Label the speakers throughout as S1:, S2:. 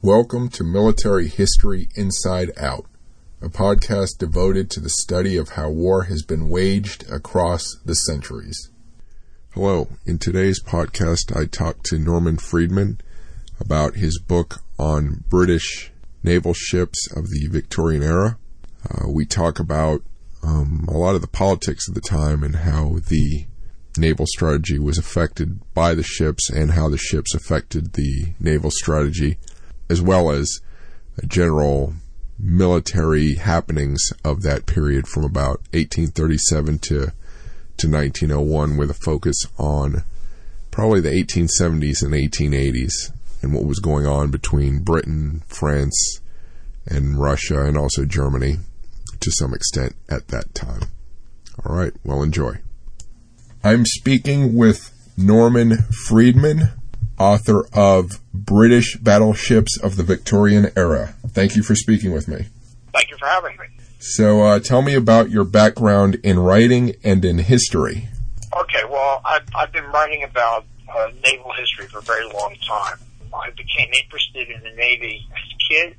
S1: Welcome to Military History Inside Out, a podcast devoted to the study of how war has been waged across the centuries. Hello. In today's podcast, I talked to Norman Friedman about his book on British naval ships of the Victorian era. We talk about a lot of the politics of the time and how the naval strategy was affected by the ships and how the ships affected the naval strategy, as well as general military happenings of that period from about 1837 to 1901, with a focus on probably the 1870s and 1880s and what was going on between Britain, France, and Russia, and also Germany to some extent at that time. All right, well, enjoy. I'm speaking with Norman Friedman, author of British Battleships of the Victorian Era. Thank you for speaking with me.
S2: Thank you for having me.
S1: So tell me about your background in writing and in history.
S2: Okay, well, I've been writing about naval history for a very long time. I became interested in the Navy as a kid.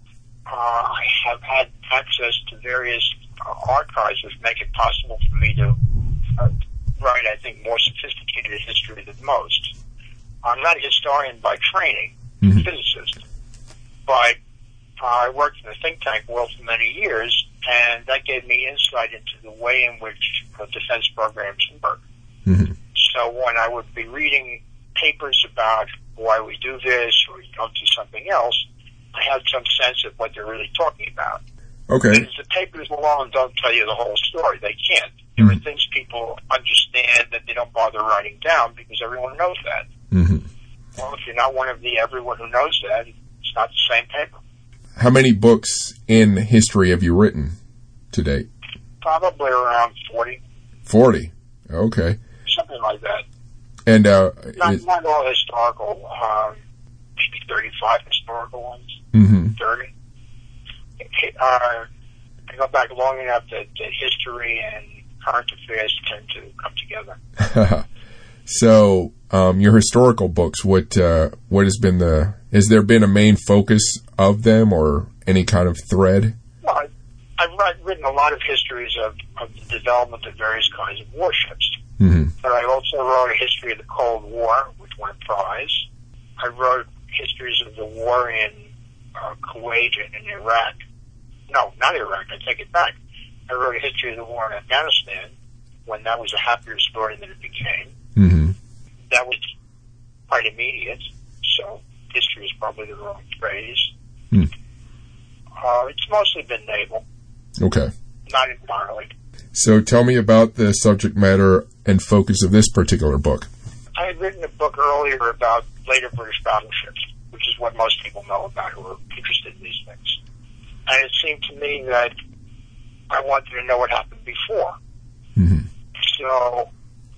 S2: I have had access to various archives which make it possible for me to write, I think, more sophisticated history than most. I'm not a historian by training, a physicist, but I worked in the think tank world for many years, and that gave me insight into the way in which defense programs work. Mm-hmm. So when I would be reading papers about why we do this or we don't do something else, I had some sense of what they're really talking about.
S1: Okay.
S2: Because the papers alone don't tell you the whole story. They can't. There are things people understand that they don't bother writing down because everyone knows that. Mm-hmm. Well, if you're not one of the everyone who knows that, it's not the same paper.
S1: How many books in history have you written to date?
S2: Probably around 40.
S1: 40? Okay.
S2: Something like that.
S1: And
S2: not all historical, maybe 35 historical ones. 30. I go back long enough that history and current affairs tend to come together.
S1: So, your historical books, what has been has there been a main focus of them or any kind of thread?
S2: Well, I've written a lot of histories of the development of various kinds of warships. Mm-hmm. But I also wrote a history of the Cold War, which won a prize. I wrote histories of the war in Kuwait and in Iraq. No, not Iraq, I take it back. I wrote a history of the war in Afghanistan when that was a happier story than it became. Mm-hmm. That was quite immediate, so history is probably the wrong phrase. It's mostly been naval.
S1: Okay.
S2: Not entirely.
S1: So tell me about the subject matter and focus of this particular book.
S2: I had written a book earlier about later British battleships, which is what most people know about who are interested in these things. And it seemed to me that I wanted to know what happened before. Mm-hmm. So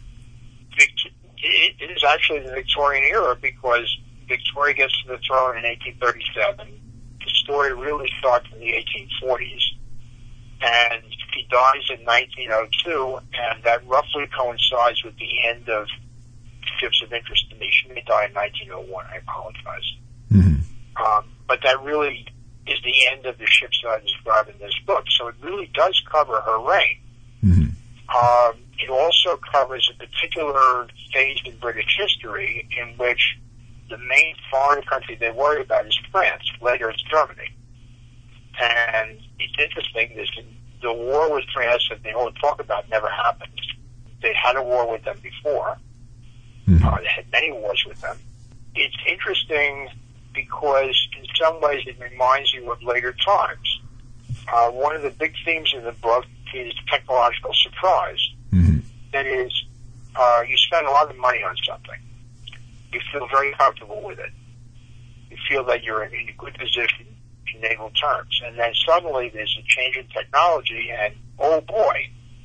S2: it is actually the Victorian era because Victoria gets to the throne in 1837. The story really starts in the 1840s. And he dies in 1902, and that roughly coincides with the end of Ships of Interest to me. She may die in 1901. I apologize. Mm-hmm. But that really is the end of the ships that I describe in this book. So it really does cover her reign. Mm-hmm. It also covers a particular phase in British history in which the main foreign country they worry about is France. Later it's Germany. And it's interesting, the war with France that they all talk about never happened. They had a war with them before. Mm-hmm. They had many wars with them. It's interesting because in some ways it reminds you of later times. One of the big themes in the book is technological surprise. Mm-hmm. That is, you spend a lot of money on something. You feel very comfortable with it. You feel that you're in a good position in naval terms. And then suddenly there's a change in technology and, oh boy,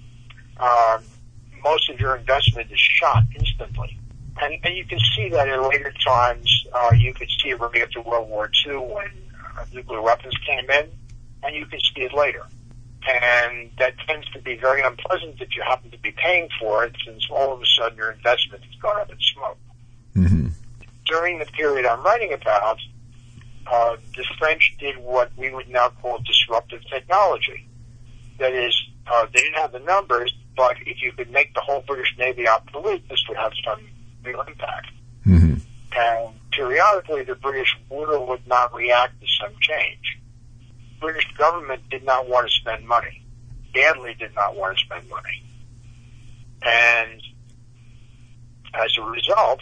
S2: most of your investment is shot instantly. And you can see that in later times. You could see it right after World War II when nuclear weapons came in, and you can see it later. And that tends to be very unpleasant if you happen to be paying for it, since all of a sudden your investment has gone up in smoke. Mm-hmm. During the period I'm writing about, the French did what we would now call disruptive technology. That is, they didn't have the numbers, but if you could make the whole British Navy obsolete, this would have some real impact.
S1: Mm-hmm.
S2: And periodically, the British would or would not react to some change. The British government did not want to spend money. Badly did not want to spend money. And as a result,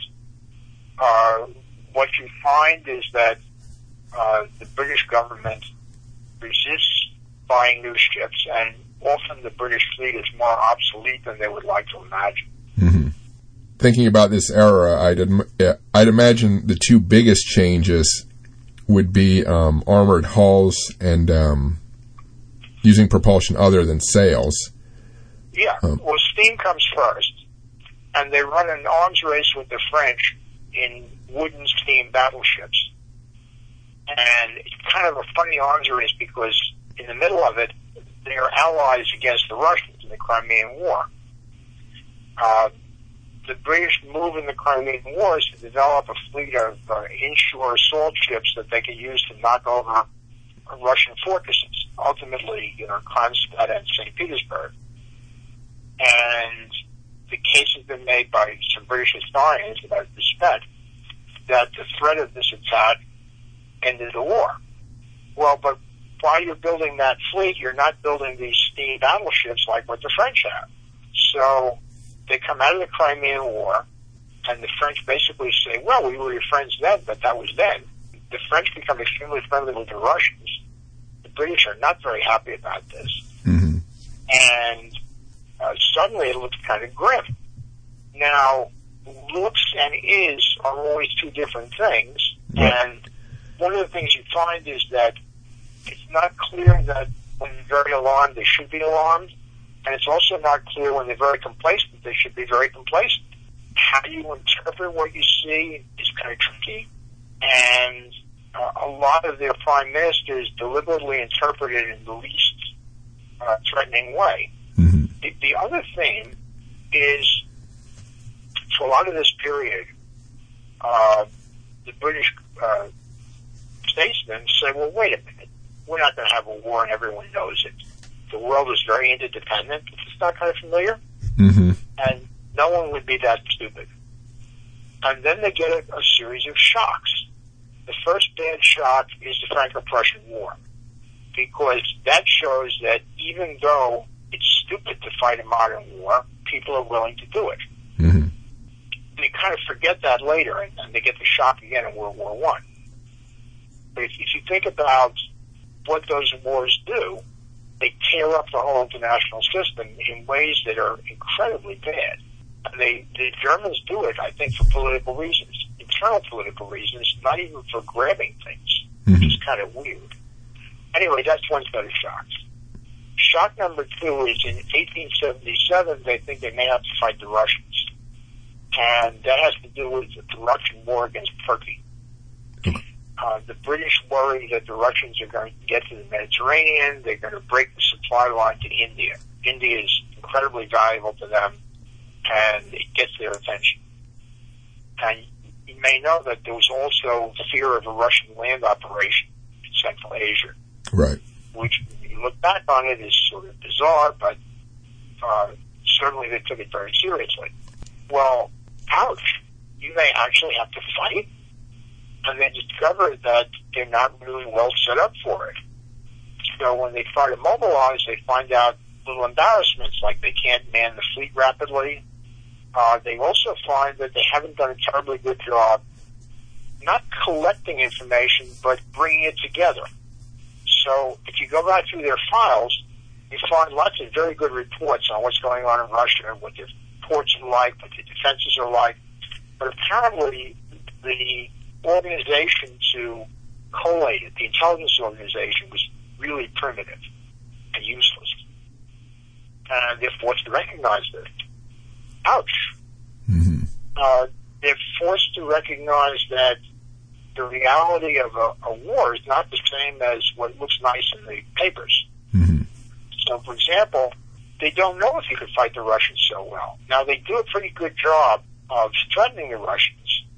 S2: what you find is that the British government resists buying new ships, and often the British fleet is more obsolete than they would like to imagine.
S1: Mm-hmm. Thinking about this era, I'd imagine the two biggest changes would be armored hulls and using propulsion other than sails.
S2: Yeah, well, steam comes first, and they run an arms race with the French in wooden steam battleships. And it's kind of a funny arms race because in the middle of it, they are allies against the Russians in the Crimean War. The British move in the Crimean War is to develop a fleet of inshore assault ships that they can use to knock over Russian fortresses, ultimately, Kronstadt and St. Petersburg. And the case has been made by some British historians that I respect that the threat of this attack ended the war. Well, but while you're building that fleet, you're not building these steam battleships like what the French have. So they come out of the Crimean War, and the French basically say, well, we were your friends then, but that was then. The French become extremely friendly with the Russians. The British are not very happy about this.
S1: Mm-hmm.
S2: And suddenly it looks kind of grim. Now, looks and is are always two different things, and one of the things you find is that it's not clear that when they're very alarmed, they should be alarmed, and it's also not clear when they're very complacent, they should be very complacent. How you interpret what you see is kind of tricky, and a lot of their prime ministers deliberately interpret it in the least threatening way.
S1: Mm-hmm.
S2: The other thing is, for a lot of this period, the British statesmen say, well, wait a minute, we're not going to have a war and everyone knows it. The world is very interdependent. It's not kind of familiar.
S1: Mm-hmm.
S2: And no one would be that stupid. And then they get a series of shocks. The first bad shock is the Franco-Prussian War, because that shows that even though it's stupid to fight a modern war, people are willing to do it.
S1: Mm-hmm.
S2: They kind of forget that later, and they get the shock again in World War I. But if you think about what those wars do, they tear up the whole international system in ways that are incredibly bad. And the Germans do it, I think, for political reasons, internal political reasons, not even for grabbing things, which is kind of weird. Anyway, that's one set of shocks. Shock number two is in 1877, they think they may have to fight the Russians. And that has to do with the Russian war against Turkey. The British worry that the Russians are going to get to the Mediterranean, they're going to break the supply line to India. India is incredibly valuable to them, and it gets their attention. And you may know that there was also fear of a Russian land operation in Central Asia.
S1: Right.
S2: Which, when you look back on it, is sort of bizarre, but certainly they took it very seriously. Well, ouch, you may actually have to fight, and they discover that they're not really well set up for it. So when they try to mobilize, they find out little embarrassments, like they can't man the fleet rapidly. They also find that they haven't done a terribly good job not collecting information, but bringing it together. So if you go right through their files, you find lots of very good reports on what's going on in Russia, what the ports are like, what the defenses are like. But apparently the organization to collate it, the intelligence organization, was really primitive and useless. And they're forced to recognize this. Ouch.
S1: Mm-hmm.
S2: They're forced to recognize that the reality of a war is not the same as what looks nice in the papers.
S1: Mm-hmm.
S2: So, for example, they don't know if you could fight the Russians so well. Now, they do a pretty good job of threatening the Russians,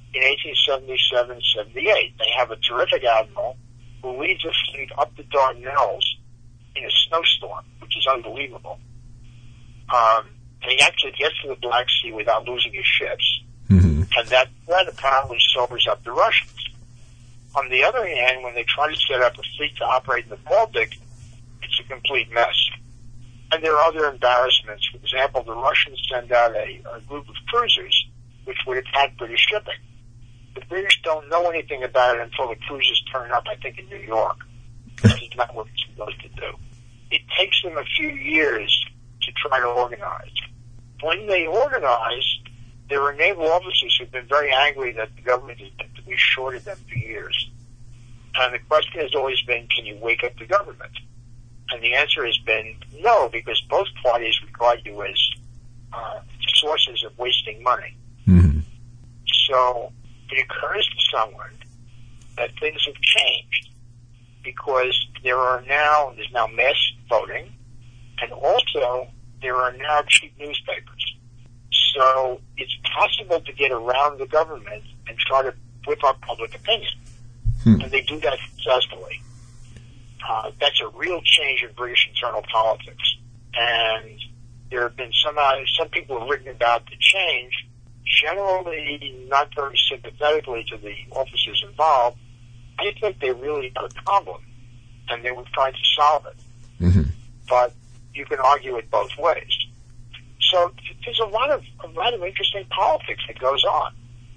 S2: in 1877-78. They have a terrific admiral who leads a fleet up the Dardanelles in a snowstorm, which is unbelievable. And he actually gets to the Black Sea without losing his ships.
S1: Mm-hmm.
S2: And that apparently sobers up the Russians. On the other hand, when they try to set up a fleet to operate in the Baltic, it's a complete mess. And there are other embarrassments. For example, the Russians send out a group of cruisers which would attack British shipping. The British don't know anything about it until the cruisers turn up, I think, in New York. This is not what it's supposed to do. It takes them a few years to try to organize. When they organize, there are naval officers who've been very angry that the government has been shorted them for years. And the question has always been, can you wake up the government? And the answer has been no, because both parties regard you as sources of wasting money.
S1: Mm-hmm.
S2: So it occurs to someone that things have changed because there's now mass voting, and also there are now cheap newspapers. So it's possible to get around the government and try to whip up public opinion. And they do that successfully. That's a real change in British internal politics. And there have been some people who have written about the change, generally not very sympathetically to the officers involved. I think they really had a problem, and they were trying to solve it.
S1: Mm-hmm.
S2: But you can argue it both ways. So there's a lot of interesting politics that goes on.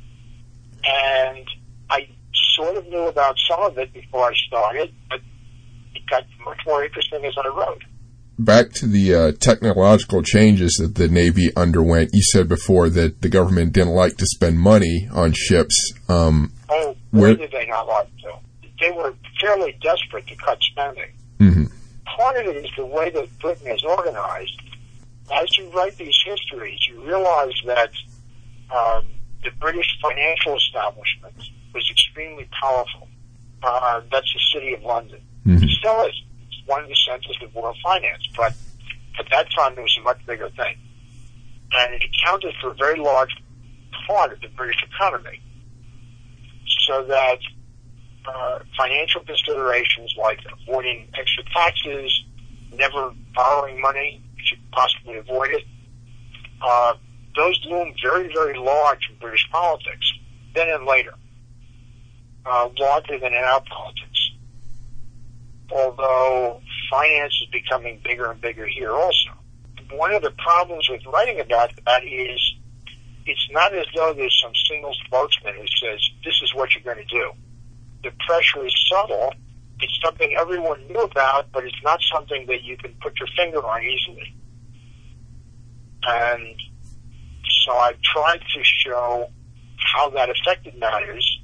S2: And I sort of knew about some of it before I started, but it got much more interesting as I wrote.
S1: Back to the technological changes that the Navy underwent, you said before that the government didn't like to spend money on ships.
S2: Where did they not like to? They were fairly desperate to cut spending.
S1: Mm-hmm.
S2: Part of it is the way that Britain is organized. As you write these histories, you realize that the British financial establishment was extremely powerful. That's the City of London.
S1: Mm-hmm.
S2: It still is. It's one of the centers of world finance, but at that time it was a much bigger thing. And it accounted for a very large part of the British economy. So that financial considerations like avoiding extra taxes, never borrowing money, if you could possibly avoid it, those loomed very, very large in British politics, then and later, larger than in our politics. Although finance is becoming bigger and bigger here also. One of the problems with writing about that is it's not as though there's some single spokesman who says, this is what you're going to do. The pressure is subtle. It's something everyone knew about, but it's not something that you can put your finger on easily. And so I tried to show how that affected matters.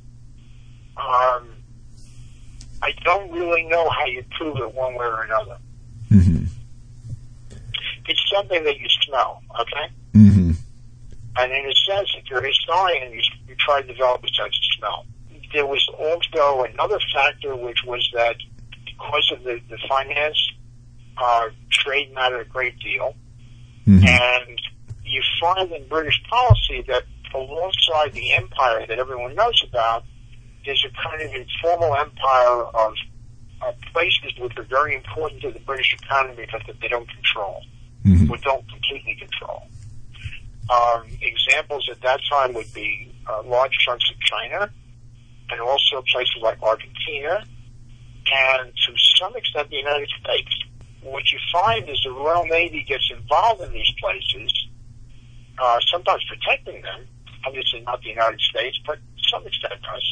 S2: I don't really know how you prove it one way or another.
S1: Mm-hmm.
S2: It's something that you smell, okay?
S1: Mm-hmm.
S2: And in a sense, if you're a historian, you try to develop a sense of smell. There was also another factor, which was that because of the finance, trade mattered a great deal.
S1: Mm-hmm.
S2: And you find in British policy that alongside the empire that everyone knows about, there's a kind of informal empire of places which are very important to the British economy, but that they don't control,
S1: mm-hmm.
S2: or don't completely control. Examples at that time would be large chunks of China, and also places like Argentina, and to some extent the United States. What you find is the Royal Navy gets involved in these places, sometimes protecting them, obviously not the United States, but to some extent does.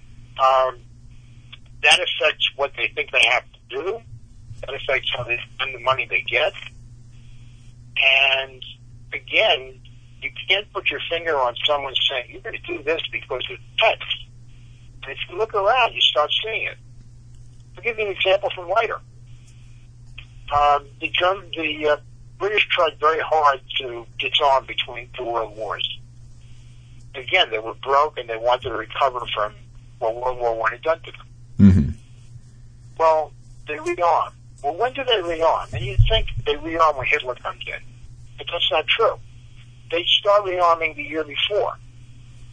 S2: That affects what they think they have to do. That affects how they spend the money they get. And again, you can't put your finger on someone saying, you're going to do this because of text. And if you look around, you start seeing it. I'll give you an example from later. The British tried very hard to disarm between two world wars. Again, they were broke and they wanted to recover from what World War I had done to them.
S1: Mm-hmm.
S2: Well, they rearm. Well, when do they rearm? And you'd think they rearm when Hitler comes in. But that's not true. They start rearming the year before.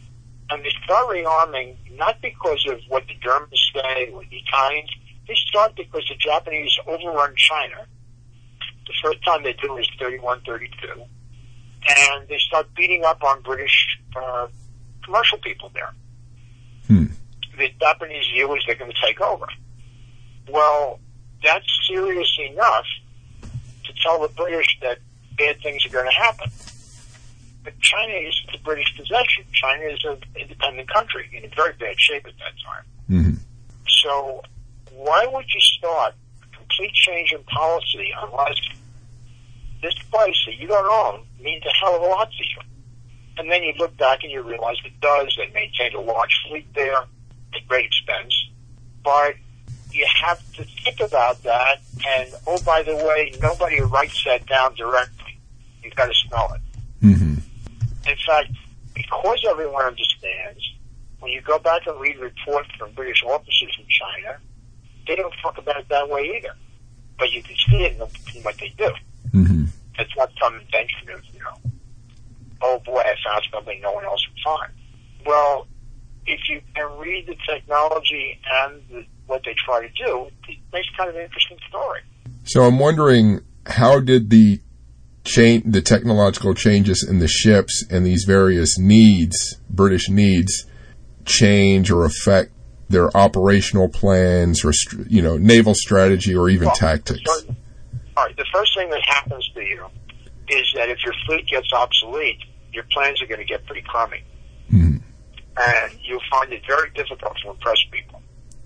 S2: And they start rearming not because of what the Germans say or the Italians. They start because the Japanese overrun China. The first time they do is 31, 32. And they start beating up on British commercial people there. The Japanese view is they're going to take over. Well, that's serious enough to tell the British that bad things are going to happen. But China is the British possession. China is an independent country in very bad shape at that time.
S1: Mm-hmm.
S2: So why would you start a complete change in policy unless this place that you don't own means a hell of a lot to you? And then you look back and you realize it does. They maintained a large fleet there at great expense. But you have to think about that. And, oh, by the way, nobody writes that down directly. You've got to smell it.
S1: Mm-hmm.
S2: In fact, because everyone understands, when you go back and read reports from British officers in China, they don't talk about it that way either. But you can see it in what they do.
S1: Mm-hmm.
S2: It's not some invention of, oh boy, I found something no one else would find. Well, if you can read the technology and what they try to do, it makes kind of an interesting story.
S1: So I'm wondering, how did the technological changes in the ships and these various needs, British needs, change or affect their operational plans or, naval strategy or even tactics?
S2: All right, the first thing that happens to you is that if your fleet gets obsolete, your plans are going to get pretty crummy.
S1: Mm-hmm.
S2: And you'll find it very difficult to impress people.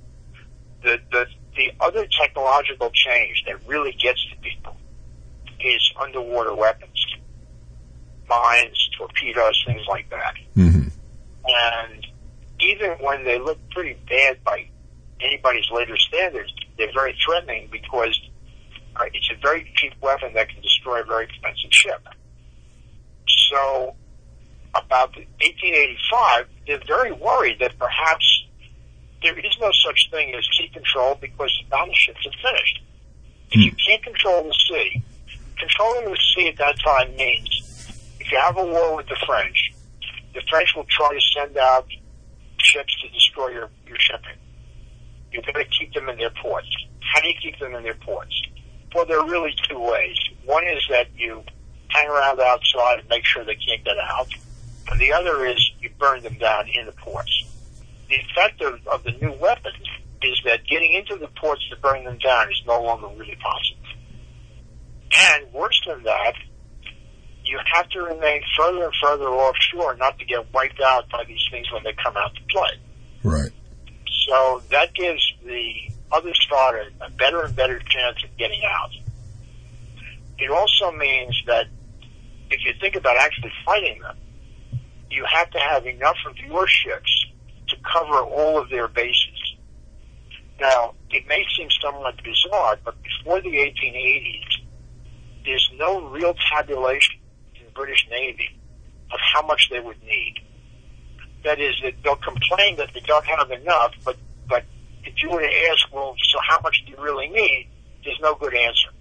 S2: The other technological change that really gets to people is underwater weapons, mines, torpedoes, things like that.
S1: Mm-hmm.
S2: And even when they look pretty bad by anybody's later standards, they're very threatening because it's a very cheap weapon that can destroy a very expensive ship. So about 1885, they're very worried that perhaps there is no such thing as sea control because the battleships are finished. If you can't control the sea, controlling the sea at that time means if you have a war with the French will try to send out ships to destroy your shipping. You've got to keep them in their ports. How do you keep them in their ports? Well, there are really two ways. One is that you hang around outside and make sure they can't get out. And the other is you burn them down in the ports. The effect of the new weapons is that getting into the ports to burn them down is no longer really possible. And worse than that, you have to remain further and further offshore not to get wiped out by these things when they come out to play.
S1: Right.
S2: So that gives the other side a better and better chance of getting out. It also means that if you think about actually fighting them, you have to have enough of your ships to cover all of their bases. Now, it may seem somewhat bizarre, but before the 1880s, there's no real tabulation in the British Navy of how much they would need. That is, that they'll complain that they don't have enough, but if you were to ask, well, so how much do you really need, there's no good answer.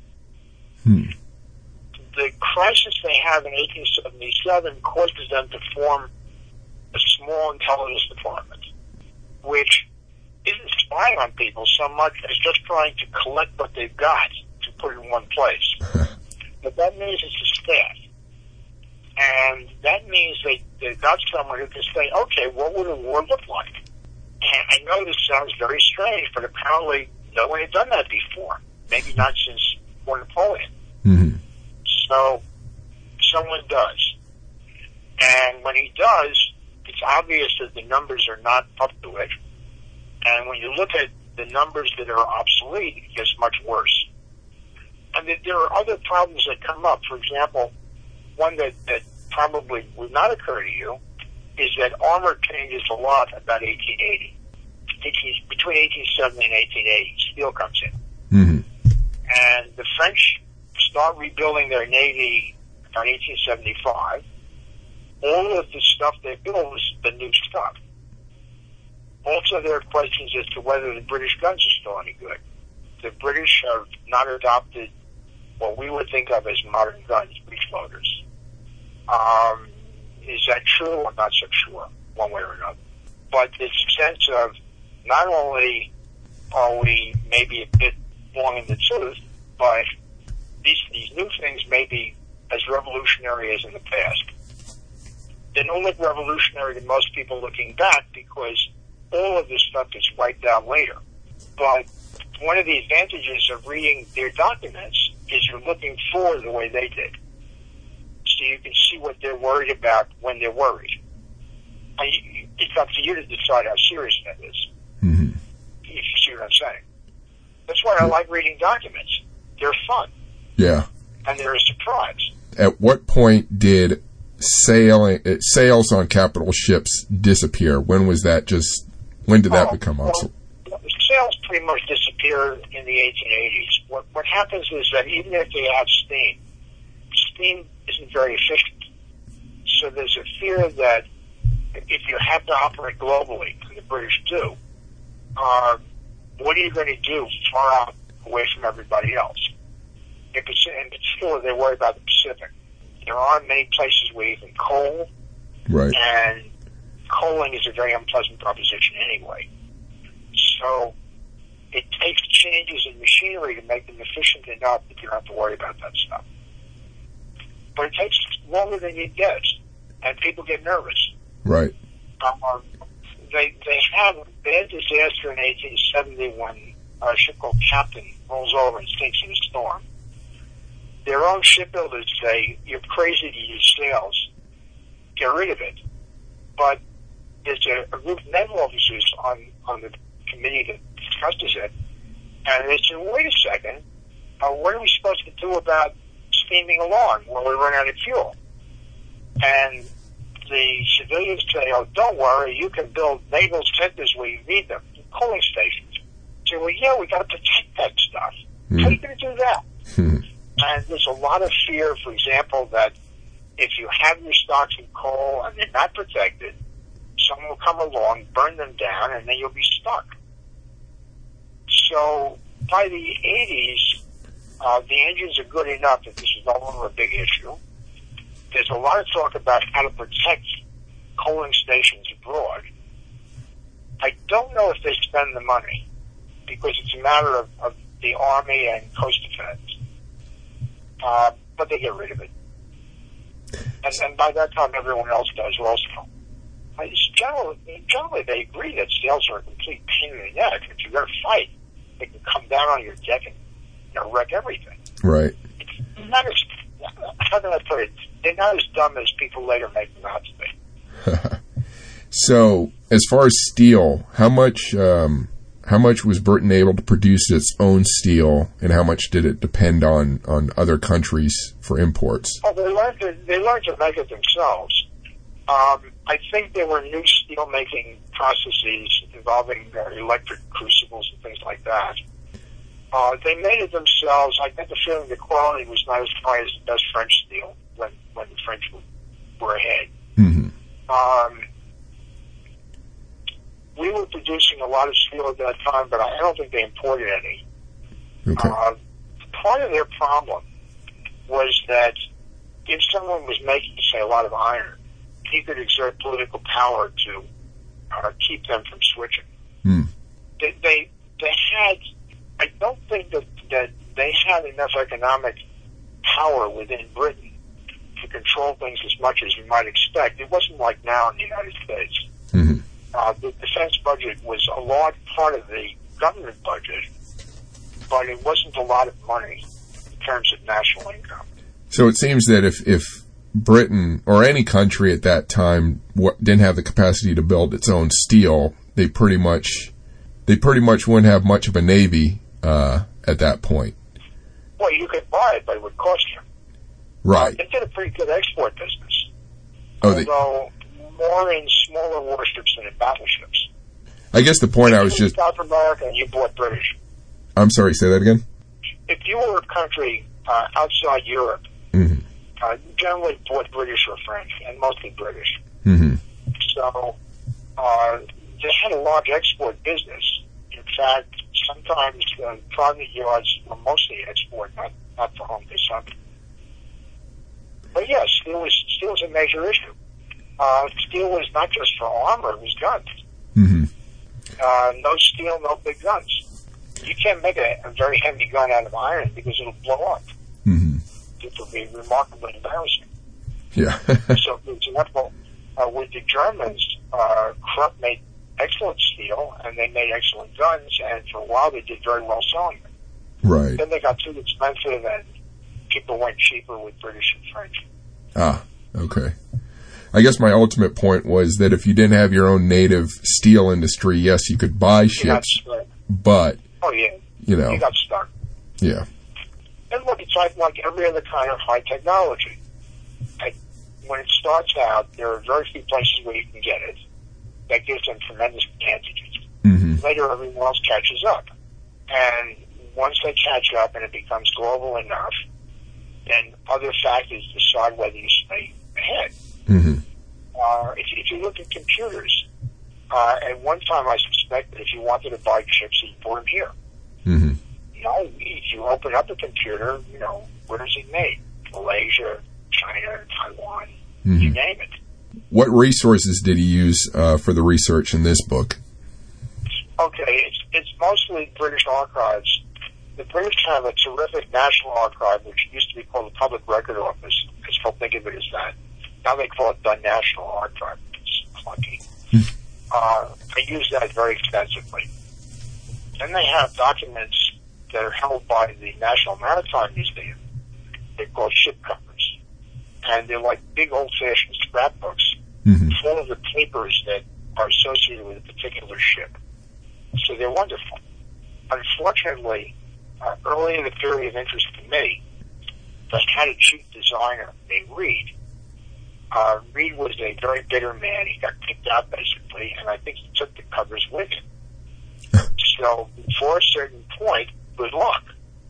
S2: The crisis they have in 1877 causes them to form a small intelligence department, which isn't spying on people so much as just trying to collect what they've got to put in one place. But that means it's a staff. And that means they've got someone who can say, okay, what would a war look like? And I know this sounds very strange, but apparently no one had done that before. Maybe not since before Napoleon.
S1: Mm-hmm.
S2: So someone does. And when he does, it's obvious that the numbers are not up to it. And when you look at the numbers that are obsolete, it gets much worse. And there are other problems that come up. For example, one that probably would not occur to you is that armor changes a lot about 1880. Between 1870 and 1880, steel comes in.
S1: Mm-hmm.
S2: And the French start rebuilding their navy around 1875. All of the stuff they build is the new stuff. Also, there are questions as to whether the British guns are still any good. The British have not adopted what we would think of as modern guns, breech loaders. Is that true? I'm not so sure. one way or another. But this sense of not only are we maybe a bit long in the tooth, but these new things may be as revolutionary as in the past. They don't look revolutionary to most people looking back because all of this stuff gets wiped out later. But one of the advantages of reading their documents is you're looking forward the way they did. So you can see what they're worried about when they're worried. It's up to you to decide how serious that is.
S1: Mm-hmm.
S2: If you see what I'm saying. That's why I like reading documents. They're fun.
S1: Yeah.
S2: And they're a surprise.
S1: At what point did sales on capital ships disappear? When did that become obsolete?
S2: Sales pretty much disappeared in the 1880s. What happens is that even if they have steam isn't very efficient. So there's a fear that if you have to operate globally, and the British do, what are you going to do far out away from everybody else? In particular, they worry about the Pacific. There aren't many places where you can coal,
S1: right?
S2: And coaling is a very unpleasant proposition anyway. So it takes changes in machinery to make them efficient enough that you don't have to worry about that stuff. But it takes longer than you'd guess, and people get nervous.
S1: Right.
S2: They had a bad disaster in 1870 when a ship called Captain rolls over and sinks in a storm. Their own shipbuilders say, you're crazy to use sails. Get rid of it. But there's a group of naval officers on the committee that discusses it, and they say, wait a second, what are we supposed to do about steaming along when we run out of fuel? And the civilians say, oh, don't worry, you can build naval centers where you need them, coaling stations. Say, well, yeah, we got to protect that stuff. How are you going to do that? And there's a lot of fear, for example, that if you have your stocks of coal and they're not protected, someone will come along, burn them down, and then you'll be stuck. So by the 80s, the engines are good enough that this is no longer a big issue. There's a lot of talk about how to protect coaling stations abroad. I don't know if they spend the money, because it's a matter of the Army and Coast Defense. But they get rid of it. And by that time, everyone else does also. Generally, they agree that sails are a complete pain in the neck. If you're going to fight, they can come down on your deck and wreck everything.
S1: Right.
S2: It's not as, how can I put it? They're not as dumb as people later make them out to be.
S1: So, as far as steel, how much was Britain able to produce its own steel, and how much did it depend on other countries for imports?
S2: Oh, they learned to make it themselves. I think there were new steel-making processes involving electric crucibles and things like that. They made it themselves. I get the feeling the quality was not as high as the best French steel when the French were ahead.
S1: Mm-hmm.
S2: We were producing a lot of steel at that time, but I don't think they imported any.
S1: Okay.
S2: Part of their problem was that if someone was making, say, a lot of iron, he could exert political power to keep them from switching.
S1: Mm.
S2: They had, I don't think that they had enough economic power within Britain to control things as much as you might expect. It wasn't like now in the United States.
S1: Mm-hmm.
S2: The defense budget was a large part of the government budget, but it wasn't a lot of money in terms of national income.
S1: So it seems that if Britain or any country at that time didn't have the capacity to build its own steel, they pretty much wouldn't have much of a navy at that point.
S2: Well, you could buy it, but it would cost you.
S1: Right.
S2: They did a pretty good export business,
S1: although
S2: more in smaller warships than in battleships.
S1: I guess the point I was just...
S2: South America, and you bought British.
S1: I'm sorry, say that again?
S2: If you were a country outside Europe,
S1: mm-hmm.
S2: Generally bought British or French, and mostly British.
S1: Mm-hmm.
S2: So they had a large export business. In fact, sometimes private yards were mostly export, not for home consumption. But yes, steel is a major issue. Steel was not just for armor, it was guns.
S1: Mm-hmm.
S2: No steel, no big guns. You can't make a very heavy gun out of iron because it'll blow up.
S1: Mm-hmm.
S2: It will be remarkably embarrassing.
S1: Yeah.
S2: So, for example, with the Germans, Krupp made excellent steel, and they made excellent guns, and for a while they did very well selling them.
S1: Right.
S2: Then they got too expensive, and people went cheaper with British and French.
S1: Ah, okay. I guess my ultimate point was that if you didn't have your own native steel industry, yes, you could buy ships, but,
S2: you got stuck.
S1: Yeah.
S2: And look, it's like every other kind of high technology. When it starts out, there are very few places where you can get it. That gives them tremendous advantages.
S1: Mm-hmm.
S2: Later, everyone else catches up. And once they catch up and it becomes global enough, then other factors decide whether you stay ahead.
S1: Mm-hmm.
S2: If you look at computers, at one time I suspect that if you wanted to buy chips, you'd bought them here.
S1: Mm-hmm.
S2: If you open up a computer, where is it made? Malaysia, China, Taiwan,
S1: mm-hmm.
S2: you name it.
S1: What resources did he use for the research in this book?
S2: Okay, it's mostly British archives. The British have a terrific national archive, which used to be called the Public Record Office. I still think of it as that. Now they call it the National Archive. It's clunky. I use that very extensively. Then they have documents that are held by the National Maritime Museum. They're called ship covers. And they're like big old-fashioned scrapbooks
S1: mm-hmm.
S2: full of the papers that are associated with a particular ship. So they're wonderful. Unfortunately, early in the period of interest to me, they had a chief designer named Reed. Reed was a very bitter man. He got kicked out, basically, and I think he took the covers with him. So before a certain point, good luck.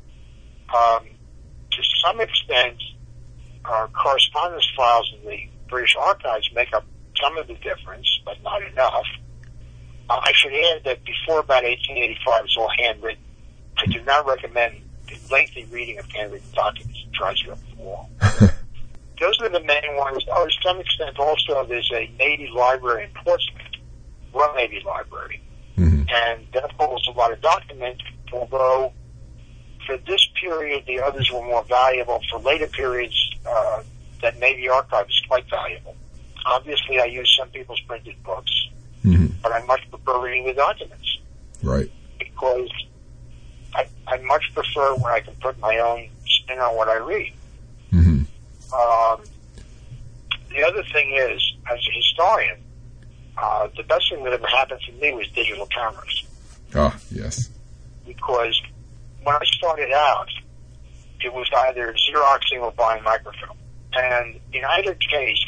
S2: To some extent, correspondence files in the British archives make up some of the difference, but not enough. I should add that before about 1885, it's all handwritten. I do not recommend the lengthy reading of handwritten documents. It drives you up the wall. Those are the main ones. To some extent, also, there's a Navy library in Portsmouth, Royal Navy Library.
S1: Mm-hmm.
S2: And that holds a lot of documents, although for this period, the others were more valuable. For later periods, that Navy archive is quite valuable. Obviously, I use some people's printed books,
S1: mm-hmm.
S2: but I much prefer reading the documents.
S1: Right.
S2: Because I much prefer when I can put my own spin on what I read.
S1: Mm-hmm.
S2: The other thing is, as a historian, the best thing that ever happened to me was digital cameras.
S1: Ah, yes.
S2: Because when I started out, it was either Xeroxing or buying microfilm. And in either case,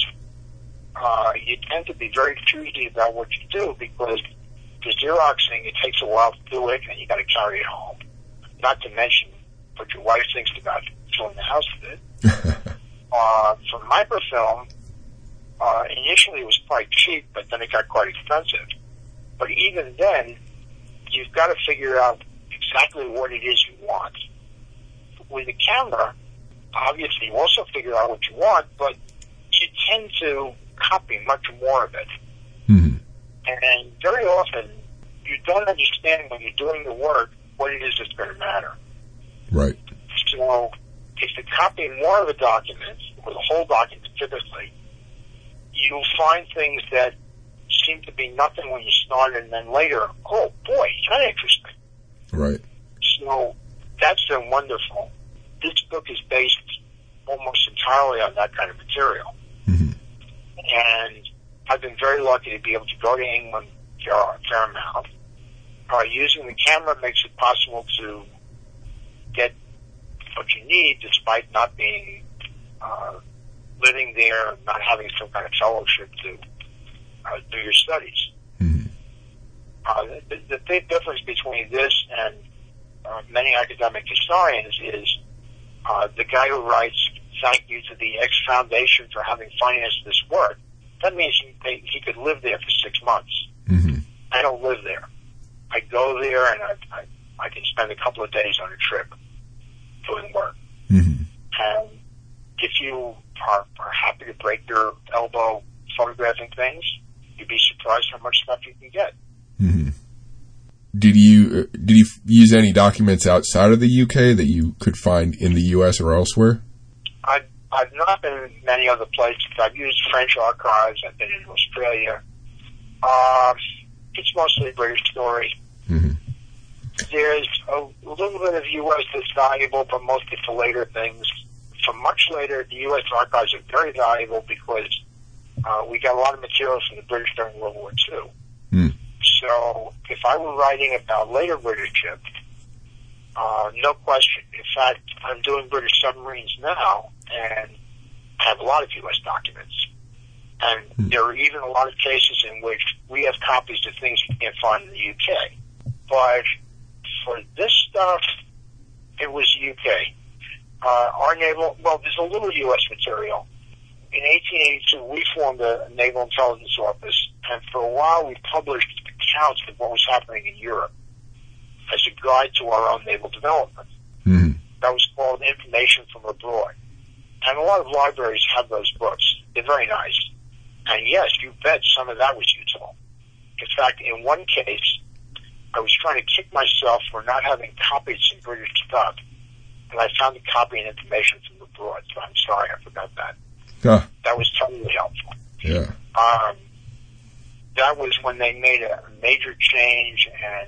S2: you tend to be very choosy about what you do because the Xeroxing, it takes a while to do it and you got to carry it home. Not to mention what your wife thinks about filling the house with it. For microfilm, initially it was quite cheap, but then it got quite expensive. But even then, you've got to figure out exactly what it is you want. With the camera, obviously you also figure out what you want, but you tend to copy much more of it.
S1: Mm-hmm.
S2: And very often, you don't understand when you're doing the work what it is that's going to matter.
S1: Right.
S2: So, if you copy more of a document, or the whole document typically, you'll find things that seem to be nothing when you start, and then later, oh boy, kind of interesting.
S1: Right.
S2: So, that's wonderful. This book is based almost entirely on that kind of material.
S1: Mm-hmm.
S2: And I've been very lucky to be able to go to England a fair amount. Using the camera makes it possible to get what you need despite not being living there, not having some kind of fellowship to do your studies.
S1: Mm-hmm.
S2: The big difference between this and many academic historians is the guy who writes, "Thank you to the X Foundation for having financed this work." That means he could live there for 6 months.
S1: Mm-hmm.
S2: I don't live there. I go there and I can spend a couple of days on a trip doing work.
S1: Mm-hmm.
S2: And if you are happy to break your elbow photographing things, you'd be surprised how much stuff you can get.
S1: Mm-hmm. Did you use any documents outside of the UK that you could find in the US or elsewhere?
S2: I've not been in many other places. I've used French archives. I've been in Australia. It's mostly a British story.
S1: Mm-hmm.
S2: There's a little bit of U.S. that's valuable, but mostly for later things. For much later, the U.S. archives are very valuable because we got a lot of materials from the British during World War II.
S1: Mm.
S2: So if I were writing about later British ships, no question. In fact, I'm doing British submarines now, and I have a lot of U.S. documents. And there are even a lot of cases in which we have copies of things you can't find in the UK. But for this stuff, it was UK. Our naval, there's a little U.S. material. In 1882, we formed a Naval Intelligence Office, and for a while we published accounts of what was happening in Europe as a guide to our own naval development.
S1: Mm-hmm.
S2: That was called Information from Abroad. And a lot of libraries have those books. They're very nice. And yes, you bet some of that was useful. In fact, in one case, I was trying to kick myself for not having copied some British stuff, and I found a copy and information from abroad, so I'm sorry I forgot that.
S1: Huh.
S2: That was totally helpful.
S1: Yeah.
S2: That was when they made a major change, and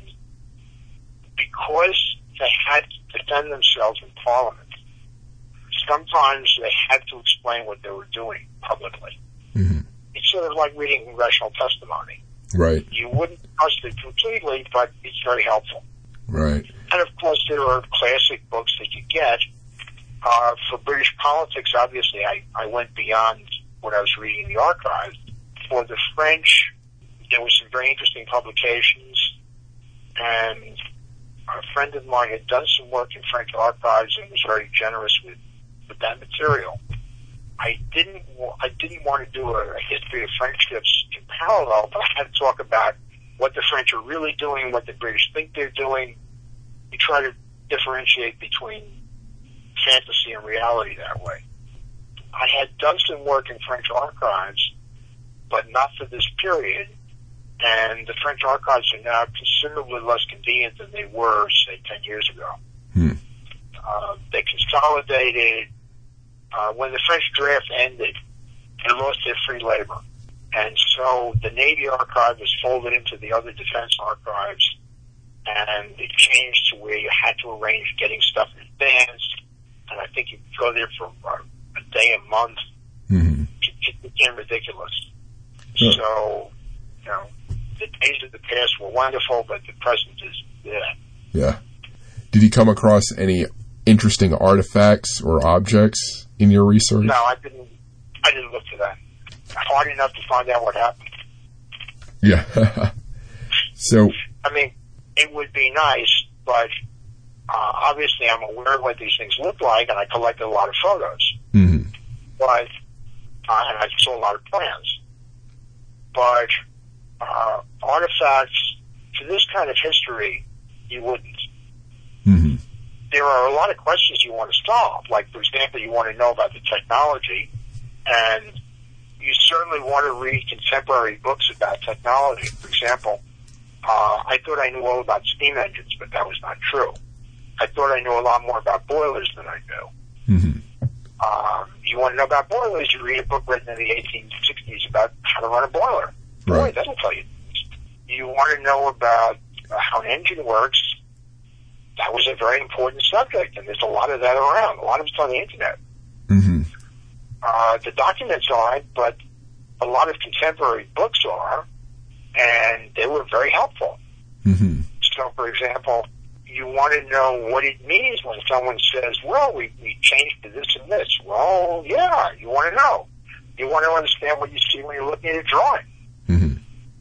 S2: because they had to defend themselves in Parliament, sometimes they had to explain what they were doing publicly.
S1: Mm-hmm.
S2: It's sort of like reading congressional testimony.
S1: Right.
S2: You wouldn't trust it completely, but it's very helpful.
S1: Right.
S2: And of course, there are classic books that you get. For British politics, obviously, I went beyond what I was reading in the archives. For the French, there were some very interesting publications, and a friend of mine had done some work in French archives and was very generous with that material. I didn't want to do a history of French ships in parallel, but I had to talk about what the French are really doing, what the British think they're doing. You try to differentiate between fantasy and reality that way. I had done some work in French archives, but not for this period, and the French archives are now considerably less convenient than they were, say, 10 years ago.
S1: Hmm.
S2: They consolidated. When the French draft ended, they lost their free labor. And so the Navy archive was folded into the other defense archives, and it changed to where you had to arrange getting stuff in advance, and I think you could go there for a day a month.
S1: Mm-hmm.
S2: It became ridiculous.
S1: Sure.
S2: So, the days of the past were wonderful, but the present is,
S1: Yeah. Did you come across any interesting artifacts or objects in your research?
S2: No, I didn't look for that. Hard enough to find out what happened.
S1: Yeah. So,
S2: I mean, it would be nice, but obviously I'm aware of what these things look like, and I collected a lot of photos.
S1: mm-hmm.
S2: But, and I saw a lot of plans. But artifacts, for this kind of history, you wouldn't.
S1: Mm-hmm.
S2: There are a lot of questions you want to solve. Like, for example, you want to know about the technology, and you certainly want to read contemporary books about technology. For example, I thought I knew all about steam engines, but that was not true. I thought I knew a lot more about boilers than I knew.
S1: Mm-hmm.
S2: You want to know about boilers, you read a book written in the 1860s about how to run a boiler. Boy,
S1: Right.
S2: that'll tell you things. You want to know about how an engine works. That was a very important subject, and there's a lot of that around. A lot of it's on the internet.
S1: Mm-hmm.
S2: The documents aren't, but a lot of contemporary books are, and they were very helpful.
S1: Mm-hmm.
S2: So, for example, you want to know what it means when someone says, well, we changed to this and this. Well, yeah, you want to know. You want to understand what you see when you're looking at a drawing.
S1: Mm-hmm.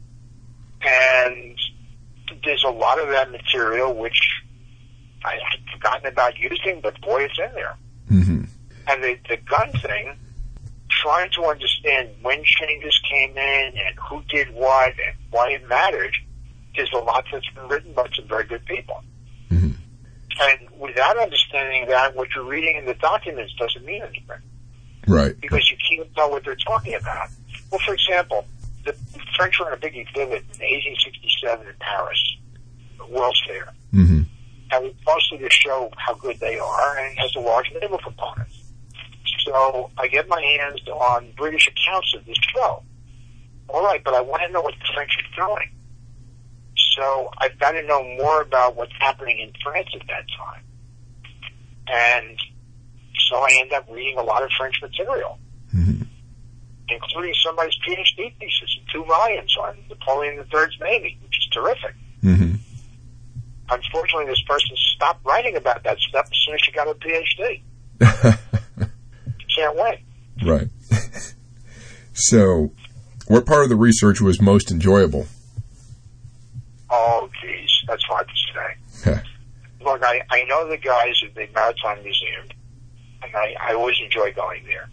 S2: And there's a lot of that material which I had forgotten about using, but boy, it's in there.
S1: Mm-hmm.
S2: And the gun thing, trying to understand when changes came in and who did what and why it mattered, there's a lot that's been written by some very good people.
S1: Mm-hmm.
S2: And without understanding that, what you're reading in the documents doesn't mean anything.
S1: Right.
S2: Because you can't tell what they're talking about. Well, for example, the French were in a big exhibit in 1867 in Paris, the World's Fair.
S1: Mm-hmm.
S2: And it's mostly to show how good they are, and it has a large naval component. So I get my hands on British accounts of this show. All right, but I want to know what the French are doing. So I've got to know more about what's happening in France at that time. And so I end up reading a lot of French material, including somebody's PhD thesis in 2 volumes on Napoleon III's Navy, which is terrific.
S1: Mm-hmm.
S2: Unfortunately, this person stopped writing about that stuff as soon as she got her PhD. You can't win.
S1: Right. So, what part of the research was most enjoyable?
S2: Oh, geez, that's hard to say. Look, I know the guys at the Maritime Museum, and I always enjoy going there.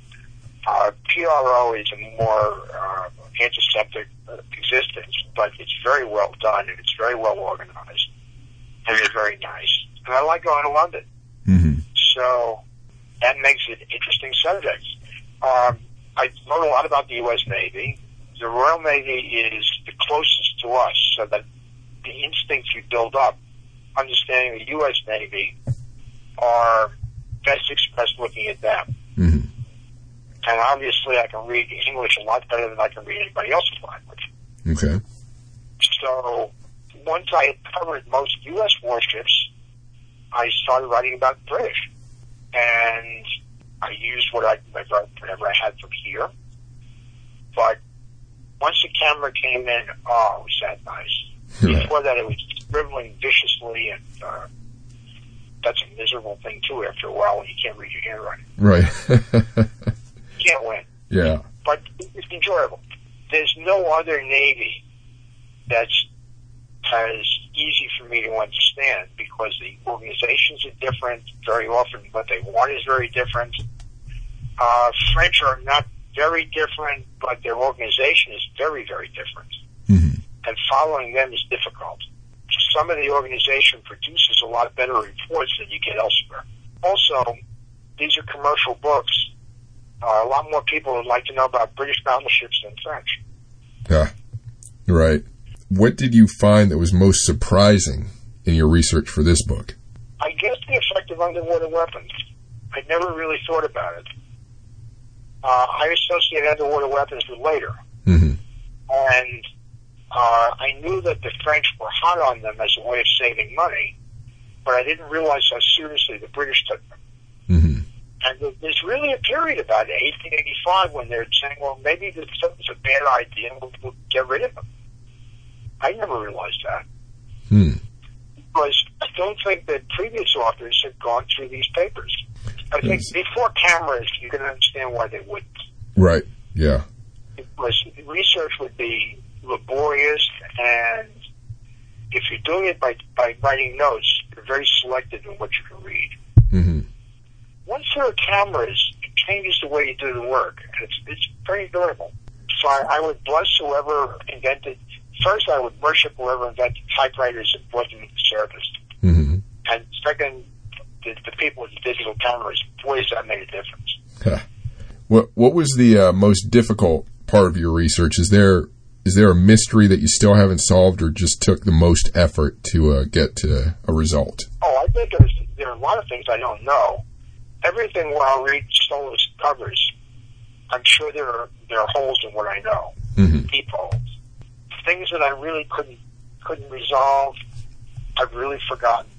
S2: PRO is a more antiseptic existence, but it's very well done, and it's very well organized, and it's very nice. And I like going to London.
S1: Mm-hmm.
S2: So that makes it interesting subjects. I learned a lot about the U.S. Navy. The Royal Navy is the closest to us, so that the instincts you build up understanding the U.S. Navy are best expressed looking at them.
S1: Mm-hmm.
S2: And obviously I can read English a lot better than I can read anybody else's language.
S1: Okay.
S2: So once I had covered most U.S. warships, I started writing about the British. And I used whatever I had from here. But once the camera came in, was that nice. Before that, it was scribbling viciously, and that's a miserable thing, too, after a while, when you can't read your handwriting.
S1: Right.
S2: You can't win.
S1: Yeah.
S2: But it's enjoyable. There's no other Navy that's as easy for me to understand, because the organizations are different. Very often what they want is very different. French are not very different, but their organization is very, very different.
S1: Mm-hmm.
S2: And following them is difficult. Some of the organization produces a lot better reports than you get elsewhere. Also, these are commercial books. A lot more people would like to know about British battleships than French.
S1: Yeah, right. What did you find that was most surprising in your research for this book?
S2: I guess the effect of underwater weapons. I never really thought about it. I associate underwater weapons with later. Mm-hmm. And I knew that the French were hot on them as a way of saving money, but I didn't realize how seriously the British took them.
S1: Mm-hmm.
S2: And there's really a period about 1885 when they're saying, well, maybe this is a bad idea and we'll get rid of them. I never realized that. Because I don't think that previous authors had gone through these papers. I think before cameras, you can understand why they wouldn't.
S1: Right, yeah.
S2: Because research would be laborious, and if you're doing it by writing notes, you're very selective in what you can read.
S1: Mm-hmm.
S2: Once there are cameras, it changes the way you do the work, and it's very enjoyable. So I would bless whoever invented. First, I would worship whoever invented typewriters and brought them into service.
S1: Mm-hmm.
S2: And second, the people with the digital cameras, boys, that made a difference.
S1: What was the most difficult part of your research? Is there a mystery that you still haven't solved, or just took the most effort to get to a result?
S2: Oh, I think there are a lot of things I don't know. Everything where I read Stolas covers, I'm sure there are holes in what I know, deep holes. Things that I really couldn't resolve, I've really forgotten.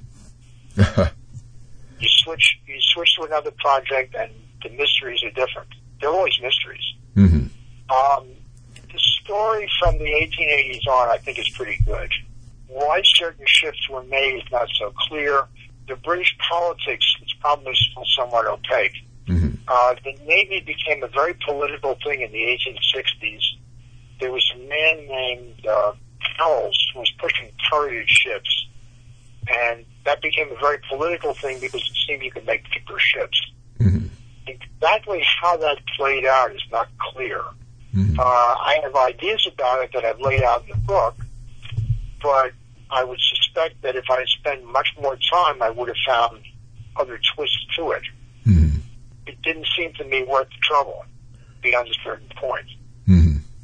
S2: You switch to another project, and the mysteries are different. They're always mysteries.
S1: Mm-hmm.
S2: The story from the 1880s on, I think, is pretty good. Why certain shifts were made is not so clear. The British politics is probably still somewhat opaque.
S1: Mm-hmm.
S2: The Navy became a very political thing in the 1860s. There was a man named Howells who was pushing turreted ships, and that became a very political thing because it seemed you could make cheaper ships.
S1: Mm-hmm.
S2: Exactly how that played out is not clear.
S1: Mm-hmm.
S2: I have ideas about it that I've laid out in the book, but I would suspect that if I had spent much more time, I would have found other twists to it.
S1: Mm-hmm.
S2: It didn't seem to me worth the trouble beyond a certain point.
S1: Mm-hmm.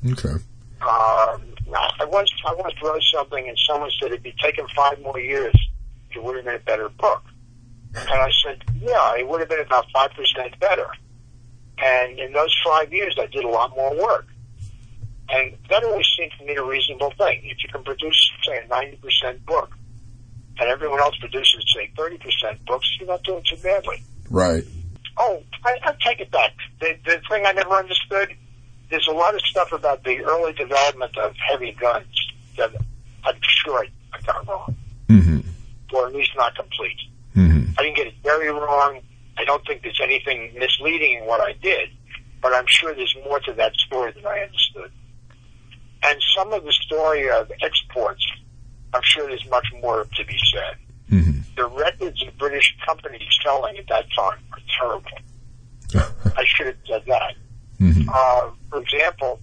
S1: Okay.
S2: I once wrote something, and someone said it'd be taken 5 more years, it would have been a better book. And I said, yeah, it would have been about 5% better. And in those 5 years, I did a lot more work. And that always seemed to me a reasonable thing. If you can produce, say, a 90% book, and everyone else produces, say, 30% books, you're not doing too badly.
S1: Right.
S2: Oh, I take it back. The thing I never understood, there's a lot of stuff about the early development of heavy guns that I'm sure I got wrong.
S1: Mm-hmm.
S2: Or at least not complete.
S1: Mm-hmm.
S2: I didn't get it very wrong. I don't think there's anything misleading in what I did, but I'm sure there's more to that story than I understood. And some of the story of exports, I'm sure there's much more to be said.
S1: Mm-hmm.
S2: The records of British companies selling at that time are terrible. I should have said that.
S1: Mm-hmm.
S2: For example,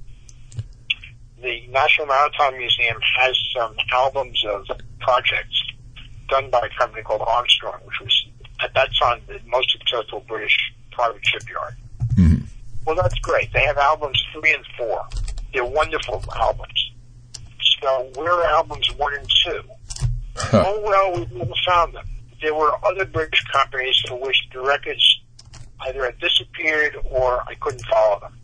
S2: the National Maritime Museum has some albums of projects done by a company called Armstrong, which was, at that time, the most successful British private shipyard.
S1: Mm-hmm.
S2: Well, that's great. They have albums 3 and 4. They're wonderful albums. So we're albums 1 and 2. Oh, well, we never found them. There were other British companies for which the records either had disappeared or I couldn't follow them.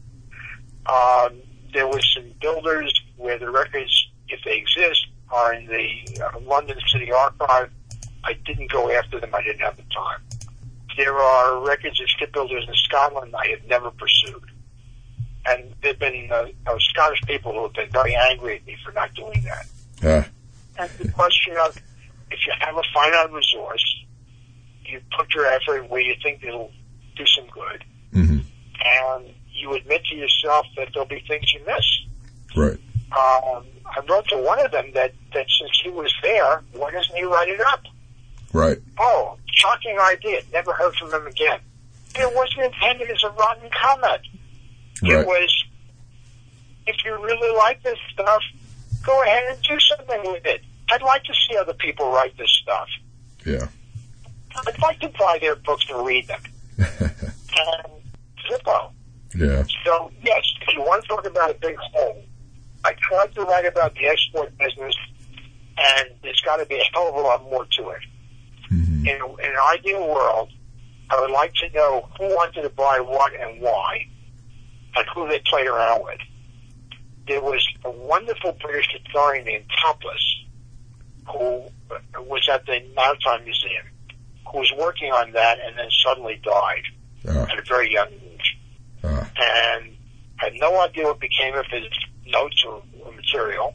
S2: There were some builders where the records, if they exist, are in the London City Archive. I didn't go after them. I didn't have the time. There are records of shipbuilders in Scotland I have never pursued. And there have been Scottish people who have been very angry at me for not doing that.
S1: Yeah.
S2: And the question of, if you have a finite resource, you put your effort where you think it'll do some good.
S1: Mm-hmm.
S2: And you admit to yourself that there'll be things you miss.
S1: Right.
S2: I wrote to one of them that since he was there, why doesn't he write it up?
S1: Right.
S2: Oh, shocking idea. Never heard from him again. It wasn't intended as a rotten comment.
S1: Right.
S2: It was, if you really like this stuff, go ahead and do something with it. I'd like to see other people write this stuff.
S1: Yeah.
S2: I'd like to buy their books and read them. And Zippo.
S1: Yeah.
S2: So, yes, if you want to talk about a big hole, I tried to write about the export business, and there's got to be a hell of a lot more to it.
S1: Mm-hmm.
S2: In an ideal world, I would like to know who wanted to buy what and why, and who they played around with. There was a wonderful British historian named Topless, who was at the Maritime Museum, who was working on that and then suddenly died at a very young age. And I had no idea what became of his notes or material.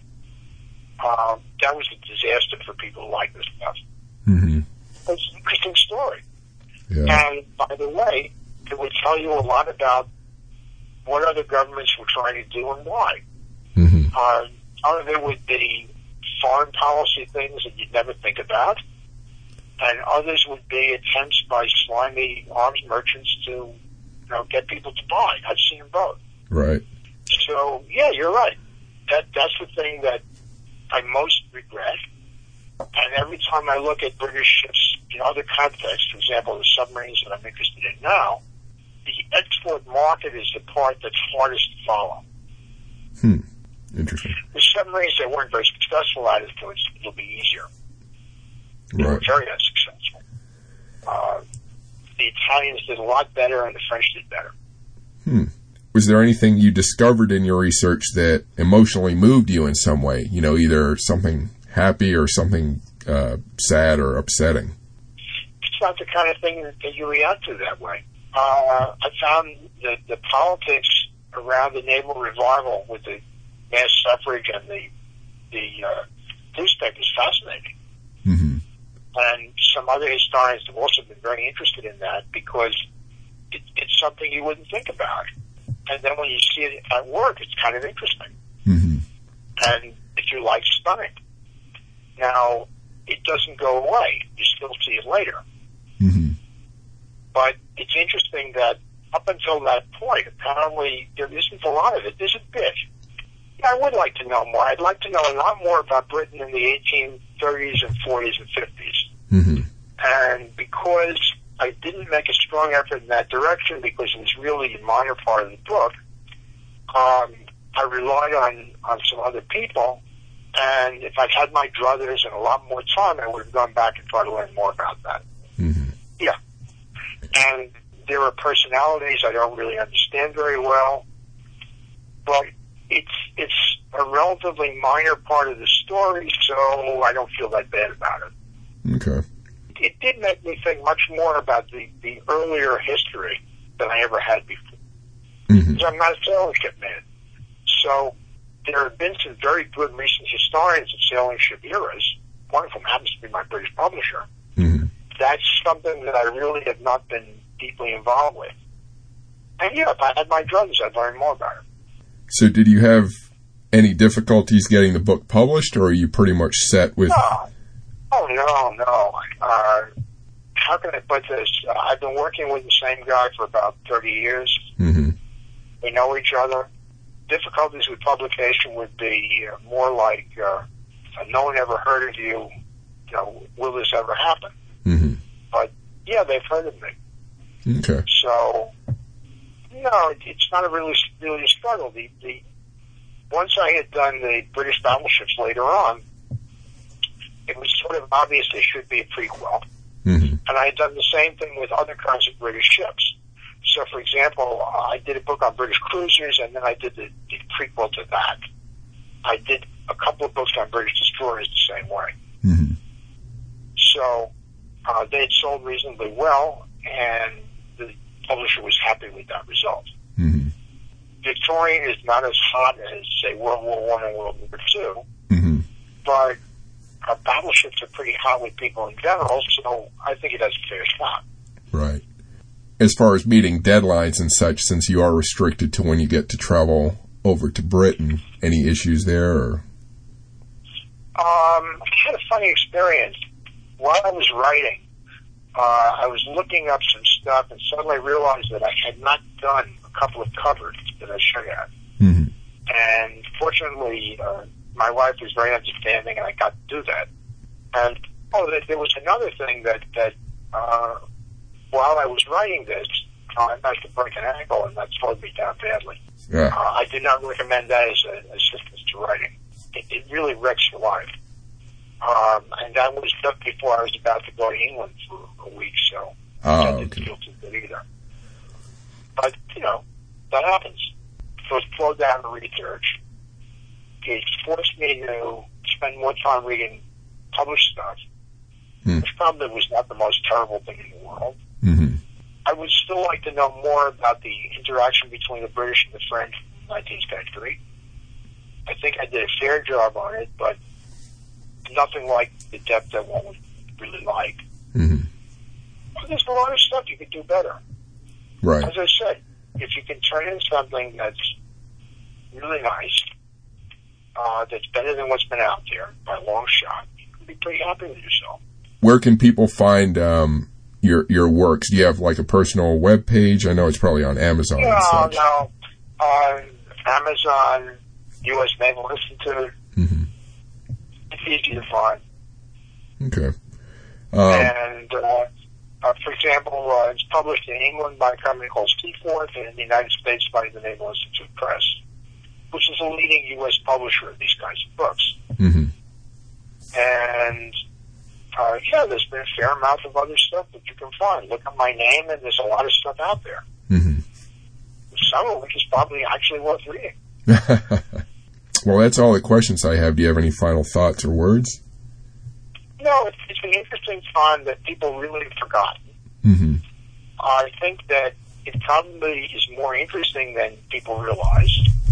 S2: That was a disaster for people who like this stuff.
S1: Mm-hmm.
S2: It's an interesting story.
S1: Yeah.
S2: And by the way, it would tell you a lot about what other governments were trying to do and why.
S1: Mm-hmm.
S2: Some of it would be foreign policy things that you'd never think about, and others would be attempts by slimy arms merchants to, get people to buy. I've seen them both.
S1: Right.
S2: So, yeah, you're right. That's the thing that I most regret. And every time I look at British ships in other contexts, for example, the submarines that I'm interested in now, the export market is the part that's hardest to follow.
S1: Interesting.
S2: The submarines that weren't very successful at it, so it'll be easier. They were very unsuccessful. The Italians did a lot better, and the French did better.
S1: Was there anything you discovered in your research that emotionally moved you in some way? Either something happy or something sad or upsetting?
S2: It's not the kind of thing that you react to that way. I found the politics around the naval revival with the mass suffrage and the newspapers fascinating.
S1: Mm-hmm.
S2: And some other historians have also been very interested in that because it's something you wouldn't think about. And then when you see it at work, it's kind of interesting.
S1: Mm-hmm.
S2: And if you like, stunning. Now, it doesn't go away. You still see it later.
S1: Mm-hmm.
S2: But it's interesting that up until that point, apparently there isn't a lot of it. There's a bit. Yeah, I would like to know more. I'd like to know a lot more about Britain in the 1830s and 40s and 50s.
S1: Mm-hmm.
S2: And because I didn't make a strong effort in that direction because it was really a minor part of the book, I relied on some other people, and if I'd had my druthers and a lot more time, I would have gone back and tried to learn more about that.
S1: Mm-hmm.
S2: Yeah. And there are personalities I don't really understand very well, but it's a relatively minor part of the story, so I don't feel that bad about it.
S1: Okay.
S2: It did make me think much more about the earlier history than I ever had before.
S1: Mm-hmm.
S2: Because I'm not a sailing ship man. So there have been some very good recent historians of sailing ship eras. One of them happens to be my British publisher.
S1: Mm-hmm.
S2: That's something that I really have not been deeply involved with. And yeah, if I had my druthers, I'd learn more about it.
S1: So did you have any difficulties getting the book published, or are you pretty much set with...
S2: No. Oh, no. How can I put this? I've been working with the same guy for about 30 years.
S1: Mm-hmm.
S2: We know each other. Difficulties with publication would be more like, no one ever heard of you. You know, will this ever happen?
S1: Mm-hmm.
S2: But, yeah, they've heard of me.
S1: Okay.
S2: So, no, it's not really a struggle. Once I had done the British battleships later on, it was sort of obvious there should be a prequel.
S1: Mm-hmm.
S2: And I had done the same thing with other kinds of British ships. So, for example, I did a book on British cruisers, and then I did the prequel to that. I did a couple of books on British destroyers the same way.
S1: Mm-hmm.
S2: So they had sold reasonably well, and the publisher was happy with that result.
S1: Mm-hmm.
S2: Victorian is not as hot as, say, World War I and World War II,
S1: Mm-hmm.
S2: but battleships are pretty hot with people in general, so I think it has a fair shot.
S1: Right. As far as meeting deadlines and such, since you are restricted to when you get to travel over to Britain, any issues there? Or?
S2: I had a funny experience. While I was writing, I was looking up some stuff and suddenly realized that I had not done a couple of covers that I should have.
S1: Mm-hmm.
S2: And fortunately, my wife was very understanding, and I got to do that. And there was another thing that while I was writing this, I managed to break an ankle, and that slowed me down badly.
S1: Yeah.
S2: I do not recommend that as an assistance to writing. It really wrecks your life. And that was just before I was about to go to England for a week, so I didn't feel too good either. But, that happens. So it slowed down the research. It forced me to spend more time reading published stuff, which probably was not the most terrible thing in the world.
S1: Mm-hmm.
S2: I would still like to know more about the interaction between the British and the French in the 19th century. I think I did a fair job on it, but nothing like the depth that one would really like.
S1: Mm-hmm.
S2: But there's a lot of stuff you could do better.
S1: Right.
S2: As I said, if you can turn in something that's really nice, that's better than what's been out there by a long shot, you can be pretty happy with yourself. Where
S1: can people find your works? Do you have like a personal web page? I know it's probably on Amazon and such.
S2: No. Amazon, U.S. Naval Institute.
S1: Mm-hmm.
S2: It's easy to find.
S1: Okay.
S2: And, for example, it's published in England by a company called Seaforth, and in the United States by the Naval Institute Press, which is a leading U.S. publisher of these kinds of books.
S1: Mm-hmm.
S2: And, there's been a fair amount of other stuff that you can find. Look up my name, and there's a lot of stuff out there.
S1: Mm-hmm.
S2: Some of which is probably actually worth reading.
S1: Well, that's all the questions I have. Do you have any final thoughts or words?
S2: No, it's an interesting time that people really have forgotten.
S1: Mm-hmm.
S2: I think that it probably is more interesting than people realize.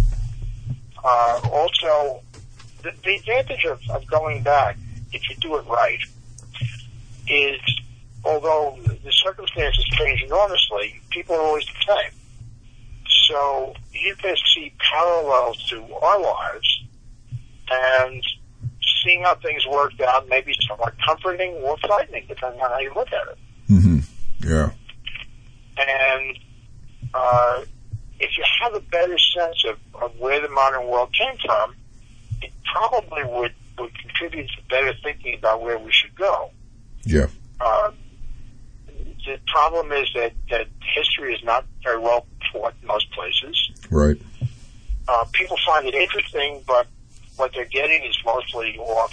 S2: Also, the advantage of going back, if you do it right, is although the circumstances change enormously, people are always the same. So you can see parallels to our lives, and seeing how things worked out may be somewhat comforting or frightening, depending on how you look at it.
S1: Mm-hmm. Yeah.
S2: And if you have a better sense of where the modern world came from, it probably would contribute to better thinking about where we should go.
S1: Yeah.
S2: The problem is that history is not very well taught in most places.
S1: Right.
S2: People find it interesting, but what they're getting is mostly off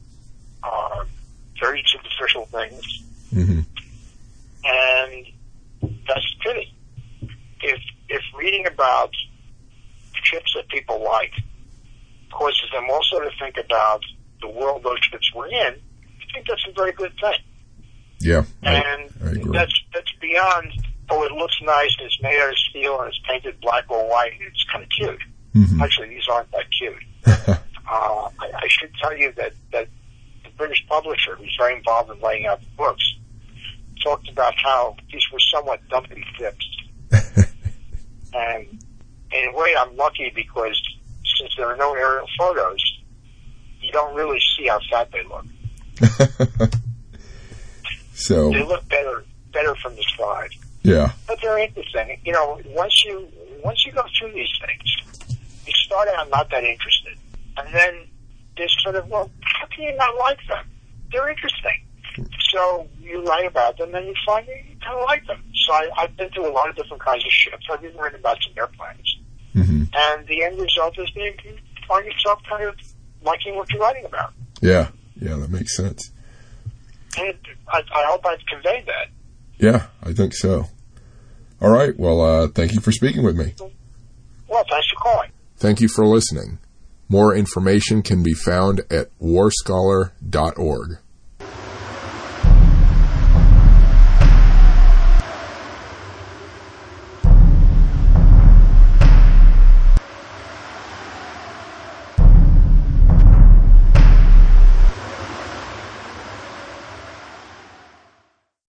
S2: very superficial things.
S1: Mm-hmm.
S2: And that's a pity. If reading about ships that people like causes them also to think about the world those ships were in, I think that's a very good thing.
S1: Yeah,
S2: and
S1: I agree.
S2: That's beyond, it looks nice, and it's made out of steel, and it's painted black or white, and it's kind of cute.
S1: Mm-hmm.
S2: Actually, these aren't that cute. I should tell you that the British publisher, who's very involved in laying out the books, talked about how these were somewhat dumpy ships. And in a way, I'm lucky because since there are no aerial photos, you don't really see how fat they look.
S1: So
S2: they look better from the side.
S1: Yeah.
S2: But they're interesting. You know, once you go through these things, you start out not that interested, and then there's sort of, well, how can you not like them? They're interesting. So you write about them, and you find you kind of like them. So I've been through a lot of different kinds of ships. I've even written about some airplanes. Mm-hmm. And the end result is you find yourself kind of liking what you're writing about.
S1: Yeah, that makes sense.
S2: And I hope I've conveyed that.
S1: Yeah, I think so. All right, well, thank you for speaking with me.
S2: Well, thanks for calling.
S1: Thank you for listening. More information can be found at warscholar.org.